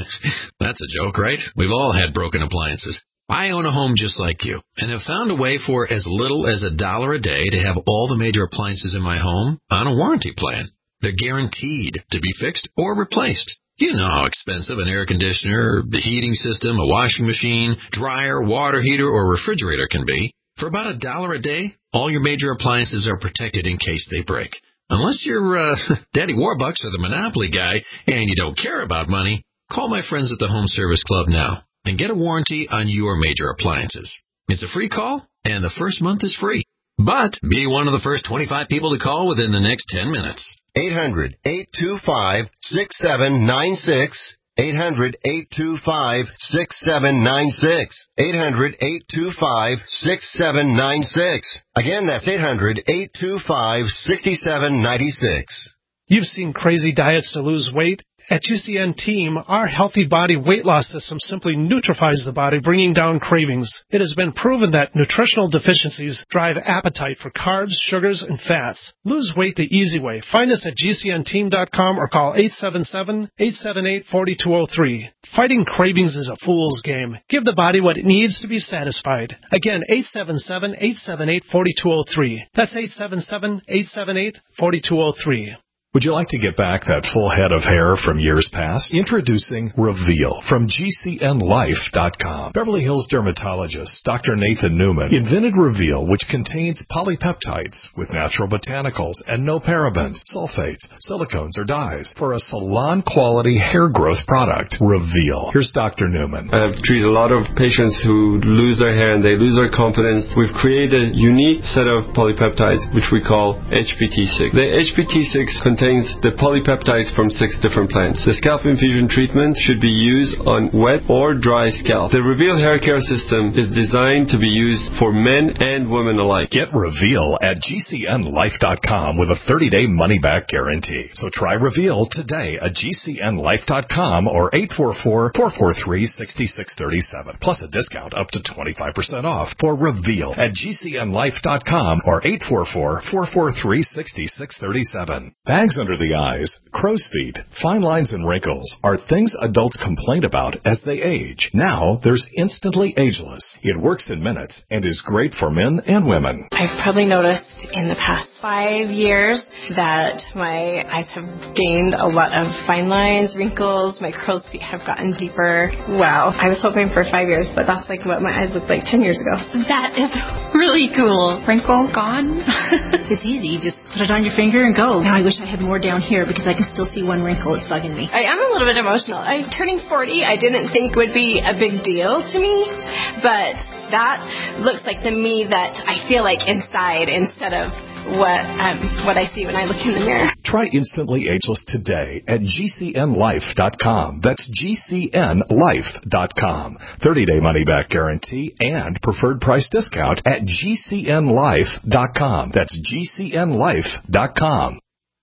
That's a joke, right? We've all had broken appliances. I own a home just like you and have found a way for as little as a dollar a day to have all the major appliances in my home on a warranty plan. They're guaranteed to be fixed or replaced. You know how expensive an air conditioner, the heating system, a washing machine, dryer, water heater, or refrigerator can be. For about a dollar a day, all your major appliances are protected in case they break. Unless you're uh, Daddy Warbucks or the Monopoly guy and you don't care about money, call my friends at the Home Service Club now and get a warranty on your major appliances. It's a free call, and the first month is free. But be one of the first twenty-five people to call within the next ten minutes. eight hundred, eight two five, six seven nine six. eight hundred, eight two five, six seven nine six. eight hundred, eight two five, six seven nine six. Again, that's eight hundred, eight two five, six seven nine six. You've seen crazy diets to lose weight. At G C N Team, our Healthy Body Weight Loss System simply neutralizes the body, bringing down cravings. It has been proven that nutritional deficiencies drive appetite for carbs, sugars, and fats. Lose weight the easy way. Find us at G C N team dot com or call eight seven seven, eight seven eight, four two zero three. Fighting cravings is a fool's game. Give the body what it needs to be satisfied. Again, eight seven seven, eight seven eight, four two zero three. That's eight seven seven, eight seven eight, four two zero three. Would you like to get back that full head of hair from years past? Introducing Reveal from G C N life dot com. Beverly Hills dermatologist Doctor Nathan Newman invented Reveal, which contains polypeptides with natural botanicals and no parabens, sulfates, silicones, or dyes for a salon-quality hair growth product. Reveal. Here's Doctor Newman. I've treated a lot of patients who lose their hair and they lose their confidence. We've created a unique set of polypeptides, which we call H P T six. The H P T six contains contains the polypeptides from six different plants. The scalp infusion treatment should be used on wet or dry scalp. The Reveal hair care system is designed to be used for men and women alike. Get Reveal at G C N life dot com with a thirty-day money-back guarantee. So try Reveal today at G C N life dot com or eight four four, four four three, six six three seven. Plus a discount up to twenty-five percent off for Reveal at G C N life dot com or eight four four, four four three, six six three seven. Bags under the eyes, crow's feet, fine lines and wrinkles are things adults complain about as they age. Now there's Instantly Ageless. It works in minutes and is great for men and women. I've probably noticed in the past five years that my eyes have gained a lot of fine lines, wrinkles, my crow's feet have gotten deeper. Wow. I was hoping for five years, but that's like what my eyes looked like ten years ago. That is really cool. Wrinkle gone? It's easy. You just put it on your finger and go. Now I wish I had more down here because I can still see one wrinkle. It's bugging me. I am a little bit emotional. I turning forty, I didn't think would be a big deal to me, but that looks like the me that I feel like inside instead of what um, what I see when I look in the mirror. Try Instantly Ageless today at G C N life dot com. That's G C N life dot com. thirty-day money-back guarantee and preferred price discount at G C N life dot com. That's G C N life dot com.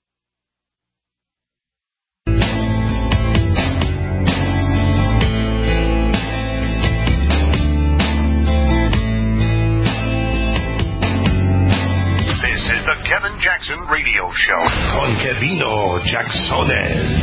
The Kevin Jackson Radio Show. Con Kevino Jacksones.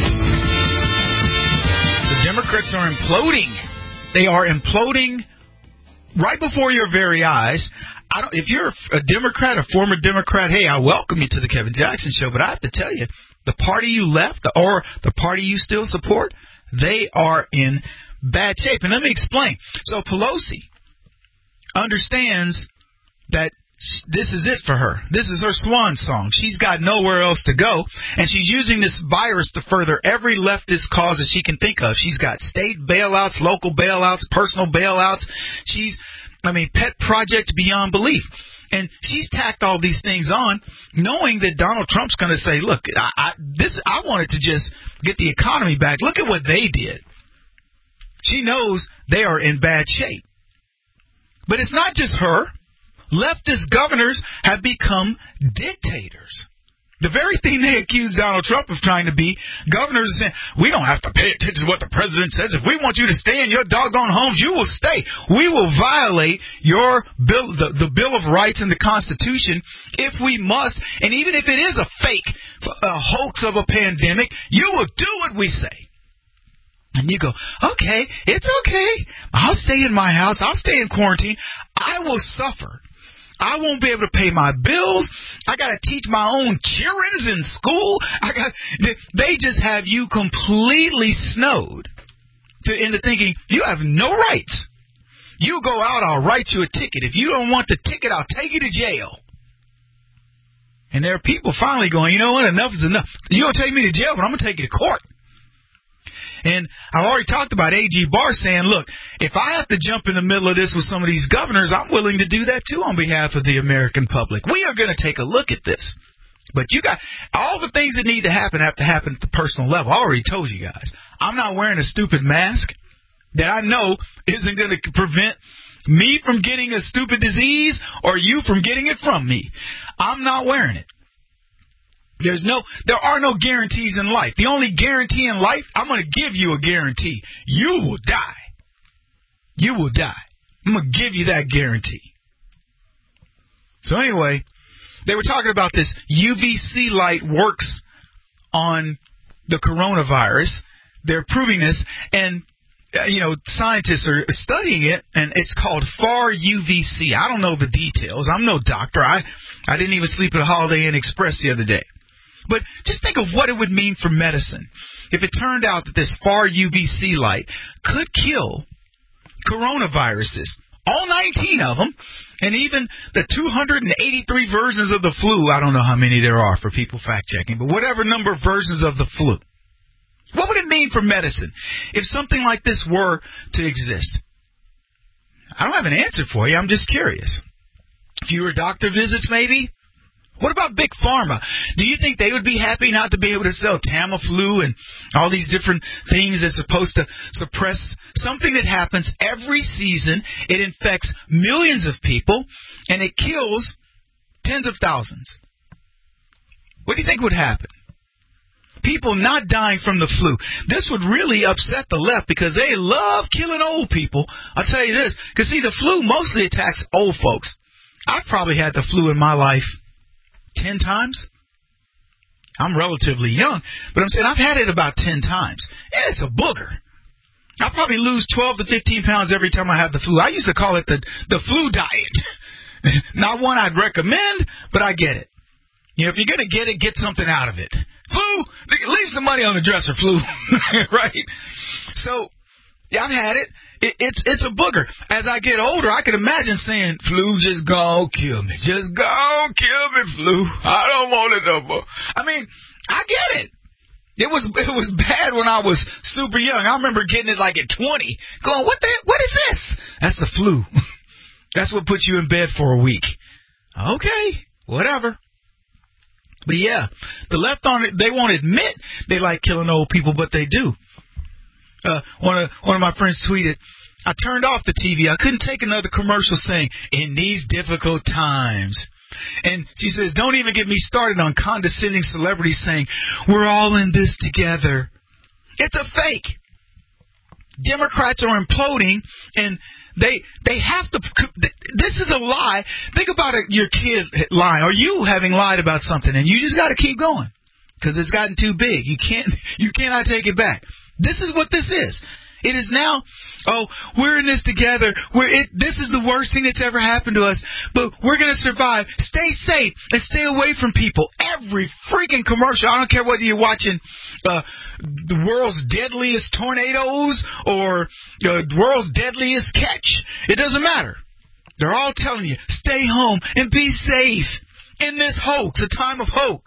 The Democrats are imploding. They are imploding right before your very eyes. I don't, if you're a Democrat, a former Democrat, hey, I welcome you to the Kevin Jackson Show. But I have to tell you, the party you left or the party you still support, they are in bad shape. And let me explain. So Pelosi understands that this is it for her. This is her swan song. She's got nowhere else to go, and she's using this virus to further every leftist cause that she can think of. She's got state bailouts, local bailouts, personal bailouts. She's, I mean, pet projects beyond belief. And she's tacked all these things on, knowing that Donald Trump's going to say, look, I, I, this, I wanted to just get the economy back. Look at what they did. She knows they are in bad shape. But it's not just her. Leftist governors have become dictators. The very thing they accused Donald Trump of trying to be, governors are saying, we don't have to pay attention to what the president says. If we want you to stay in your doggone homes, you will stay. We will violate your bill, the, the Bill of Rights and the Constitution if we must. And even if it is a fake a hoax of a pandemic, you will do what we say. And you go, okay, it's okay. I'll stay in my house. I'll stay in quarantine. I will suffer. I won't be able to pay my bills. I got to teach my own children in school. I got. They just have you completely snowed to, into thinking you have no rights. You go out, I'll write you a ticket. If you don't want the ticket, I'll take you to jail. And there are people finally going, you know what, enough is enough. You're going to take me to jail, but I'm going to take you to court. And I've already talked about A G Barr saying, look, if I have to jump in the middle of this with some of these governors, I'm willing to do that too on behalf of the American public. We are going to take a look at this. But you got all the things that need to happen have to happen at the personal level. I already told you guys. I'm not wearing a stupid mask that I know isn't going to prevent me from getting a stupid disease or you from getting it from me. I'm not wearing it. There's no, there are no guarantees in life. The only guarantee in life, I'm going to give you a guarantee. You will die. You will die. I'm going to give you that guarantee. So anyway, they were talking about this U V C light works on the coronavirus. They're proving this, and uh, you know, scientists are studying it, and it's called far U V C. I don't know the details. I'm no doctor. I, I didn't even sleep at a Holiday Inn Express the other day. But just think of what it would mean for medicine if it turned out that this far U V C light could kill coronaviruses, all nineteen of them, and even the two hundred eighty-three versions of the flu. I don't know how many there are for people fact-checking, but whatever number of versions of the flu. What would it mean for medicine if something like this were to exist? I don't have an answer for you. I'm just curious. Fewer doctor visits, maybe? What about Big Pharma? Do you think they would be happy not to be able to sell Tamiflu and all these different things that's supposed to suppress something that happens every season? It infects millions of people, and it kills tens of thousands. What do you think would happen? People not dying from the flu. This would really upset the left because they love killing old people. I'll tell you this, because, see, the flu mostly attacks old folks. I've probably had the flu in my life ten times. I'm relatively young, but I'm saying I've had it about ten times. And it's a booger. I probably lose twelve to fifteen pounds every time I have the flu. I used to call it the, the flu diet. Not one I'd recommend, but I get it. You know, if you're going to get it, get something out of it. Flu, leave some money on the dresser, flu. Right? So, yeah, I've had it. it. It's it's a booger. As I get older, I can imagine saying, flu, just go kill me. Just go kill me, flu. I don't want it no more. I mean, I get it. It was it was bad when I was super young. I remember getting it like at twenty, going, what the what is this? That's the flu. That's what puts you in bed for a week. Okay, whatever. But yeah, the left on it, they won't admit they like killing old people, but they do. Uh, one of one of my friends tweeted, I turned off the T V. I couldn't take another commercial saying, in these difficult times. And she says, don't even get me started on condescending celebrities saying, we're all in this together. It's a fake. Democrats are imploding, and they they have to. This is a lie. Think about it, your kid lying, or you having lied about something, and you just got to keep going because it's gotten too big. You can't. You cannot take it back. This is what this is. It is now, oh, we're in this together. We're it, this is the worst thing that's ever happened to us, but we're going to survive. Stay safe and stay away from people. Every freaking commercial, I don't care whether you're watching uh, the world's deadliest tornadoes or uh, the world's deadliest catch. It doesn't matter. They're all telling you, stay home and be safe in this hoax, a time of hoax.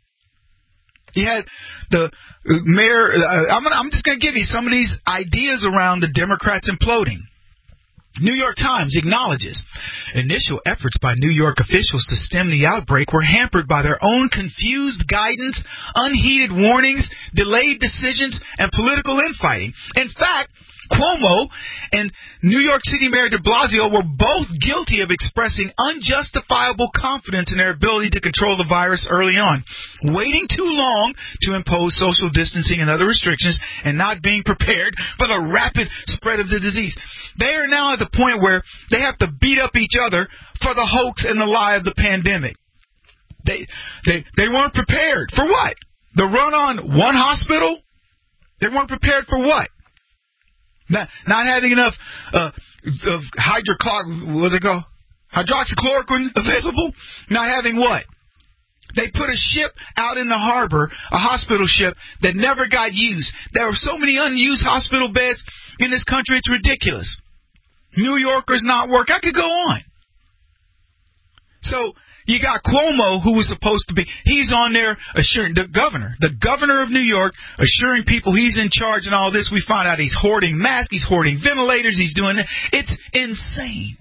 You had the mayor. Uh, I'm, gonna, I'm just going to give you some of these ideas around the Democrats imploding. New York Times acknowledges initial efforts by New York officials to stem the outbreak were hampered by their own confused guidance, unheeded warnings, delayed decisions, and political infighting. In fact, Cuomo and New York City Mayor de Blasio were both guilty of expressing unjustifiable confidence in their ability to control the virus early on, waiting too long to impose social distancing and other restrictions, and not being prepared for the rapid spread of the disease. They are now at the point where they have to beat up each other for the hoax and the lie of the pandemic. They they they weren't prepared for what? The run on one hospital? They weren't prepared for what? Not, not having enough uh, of hydrochlor, what's it called? hydroxychloroquine available? Not having what? They put a ship out in the harbor, a hospital ship, that never got used. There were so many unused hospital beds in this country, it's ridiculous. New Yorkers not work. I could go on. So you got Cuomo, who was supposed to be, he's on there assuring, the governor, the governor of New York, assuring people he's in charge and all this. We find out he's hoarding masks, he's hoarding ventilators, he's doing it. It's insane.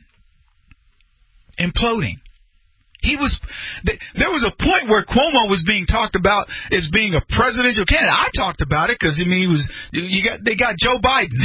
Imploding. He was, there was a point where Cuomo was being talked about as being a presidential candidate. I talked about it because, I mean, he was, you got, they got Joe Biden.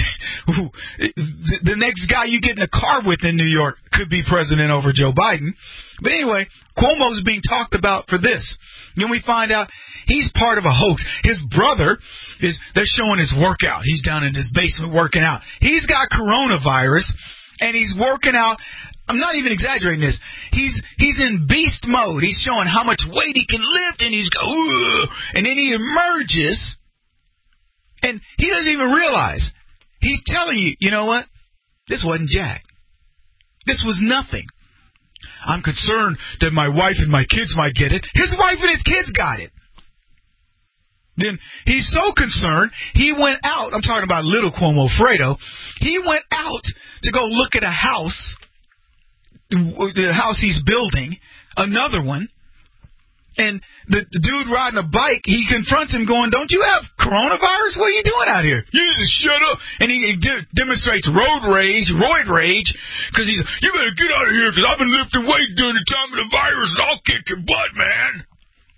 The next guy you get in a car with in New York could be president over Joe Biden. But anyway, Cuomo's being talked about for this. Then we find out he's part of a hoax. His brother is, they're showing his workout. He's down in his basement working out. He's got coronavirus and he's working out. I'm not even exaggerating this. He's he's in beast mode. He's showing how much weight he can lift, and he's go, ugh, and then he emerges, and he doesn't even realize. He's telling you, you know what? This wasn't Jack. This was nothing. I'm concerned that my wife and my kids might get it. His wife and his kids got it. Then he's so concerned, he went out. I'm talking about little Cuomo Fredo. He went out to go look at a house. The house he's building, another one, and the, the dude riding a bike, he confronts him going, don't you have coronavirus? What are you doing out here? You just shut up. And he, he de- demonstrates road rage, roid rage, because he's, you better get out of here because I've been lifting weight during the time of the virus and I'll kick your butt, man.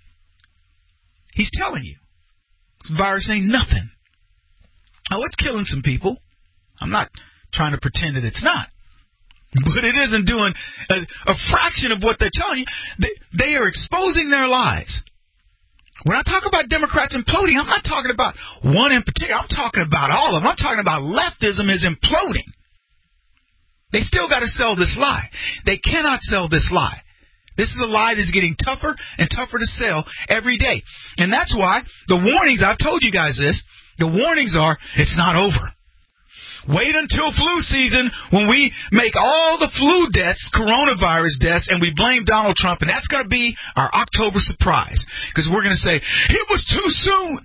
He's telling you. This virus ain't nothing. Oh, it's killing some people. I'm not trying to pretend that it's not. But it isn't doing a, a fraction of what they're telling you. They, they are exposing their lies. When I talk about Democrats imploding, I'm not talking about one in particular. I'm talking about all of them. I'm talking about leftism is imploding. They still got to sell this lie. They cannot sell this lie. This is a lie that's getting tougher and tougher to sell every day. And that's why the warnings, I've told you guys this, the warnings are, it's not over. Wait until flu season when we make all the flu deaths coronavirus deaths and we blame Donald Trump, and that's going to be our October surprise because we're going to say, it was too soon.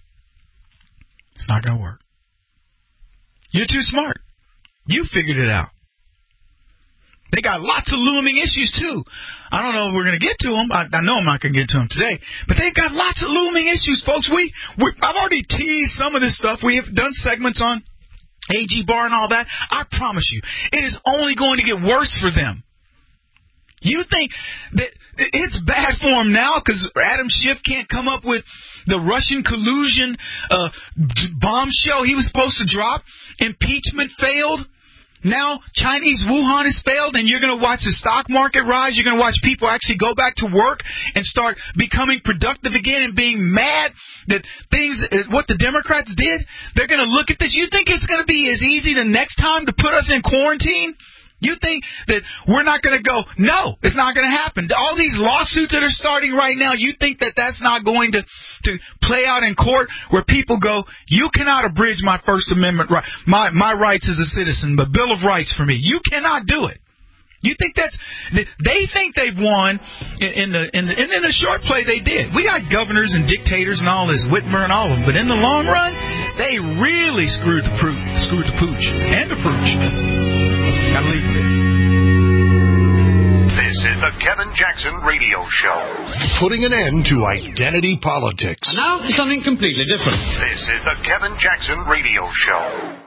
It's not going to work. You're too smart. You figured it out. They got lots of looming issues, too. I don't know if we're going to get to them. I, I know I'm not going to get to them today. But they've got lots of looming issues, folks. We, we I've already teased some of this stuff. We have done segments on A G Bar and all that. I promise you, it is only going to get worse for them. You think that it's bad for them now because Adam Schiff can't come up with the Russian collusion uh, bombshell he was supposed to drop? Impeachment failed. Now Chinese Wuhan has failed, and you're going to watch the stock market rise. You're going to watch people actually go back to work and start becoming productive again and being mad that things, what the Democrats did, they're going to look at this. You think it's going to be as easy the next time to put us in quarantine? You think that we're not going to go, no, it's not going to happen. All these lawsuits that are starting right now, you think that that's not going to, to play out in court where people go, you cannot abridge my First Amendment right, my, my rights as a citizen, the Bill of Rights for me. You cannot do it. You think that's, they think they've won in, in the, in the, in the short play they did. We got governors and dictators and all this, Whitmer and all of them, but in the long run, they really screwed the, proof, screwed the pooch and the pooch. Gotta leave it there. This is the Kevin Jackson Radio Show. Putting an end to identity politics. And now something completely different. This is the Kevin Jackson Radio Show.